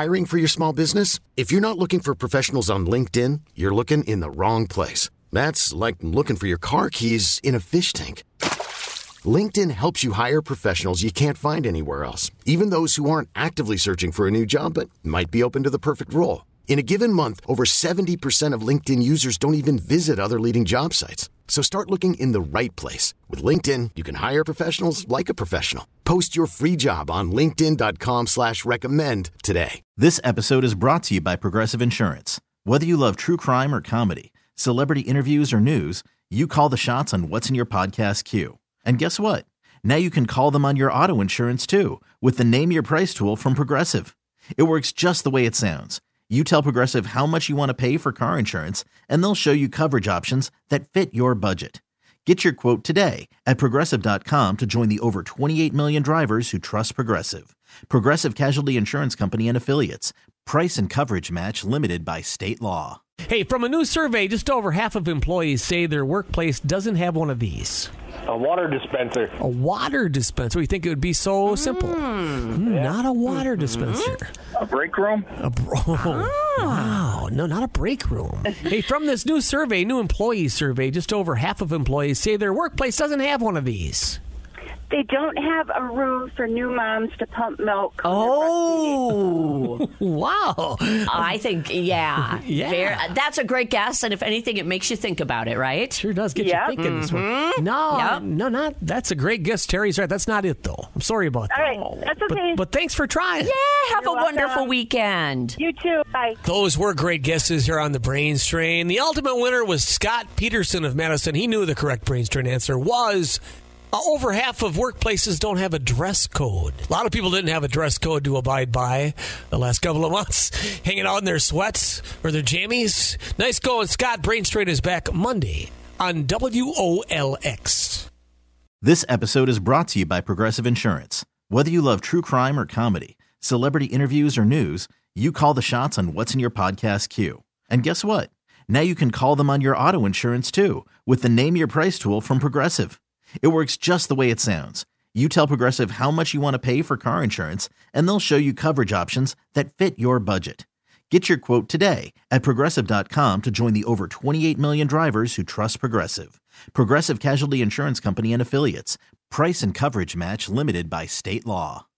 Hiring for your small business? If you're not looking for professionals on LinkedIn, you're looking in the wrong place. That's like looking for your car keys in a fish tank. LinkedIn helps you hire professionals you can't find anywhere else, even those who aren't actively searching for a new job but might be open to the perfect role. In a given month, over 70% of LinkedIn users don't even visit other leading job sites. So start looking in the right place. With LinkedIn, you can hire professionals like a professional. Post your free job on linkedin.com/recommend today. This episode is brought to you by Progressive Insurance. Whether you love true crime or comedy, celebrity interviews or news, you call the shots on what's in your podcast queue. And guess what? Now you can call them on your auto insurance too with the Name Your Price tool from Progressive. It works just the way it sounds. You tell Progressive how much you want to pay for car insurance, and they'll show you coverage options that fit your budget. Get your quote today at Progressive.com to join the over 28 million drivers who trust Progressive. Progressive Casualty Insurance Company and Affiliates. Price and coverage match limited by state law. Hey, from a new survey, just over half of employees say their workplace doesn't have one of these. A water dispenser. A water dispenser? You think it would be so simple? Not a water dispenser. A break room? Wow. No, not a break room. Hey, from this new survey, new employee survey, just over half of employees say their workplace doesn't have one of these. They don't have a room for new moms to pump milk. Oh, wow. I think, yeah. That's a great guess. And if anything, it makes you think about it, right? Sure does get you thinking this one. No, not. That's a great guess. Terry's right. That's not it, though. I'm sorry about that. All right, that's okay. But thanks for trying. Yeah, have You're a wonderful weekend. You too. Bye. Those were great guesses here on the Brains Train. The ultimate winner was Scott Peterson of Madison. He knew the correct Brains Train answer was... over half of workplaces don't have a dress code. A lot of people didn't have a dress code to abide by the last couple of months, hanging out in their sweats or their jammies. Nice going, Scott. Brain Strain is back Monday on WOLX. This episode is brought to you by Progressive Insurance. Whether you love true crime or comedy, celebrity interviews or news, you call the shots on what's in your podcast queue. And guess what? Now you can call them on your auto insurance too with the Name Your Price tool from Progressive. It works just the way it sounds. You tell Progressive how much you want to pay for car insurance, and they'll show you coverage options that fit your budget. Get your quote today at Progressive.com to join the over 28 million drivers who trust Progressive. Progressive Casualty Insurance Company and Affiliates. Price and coverage match limited by state law.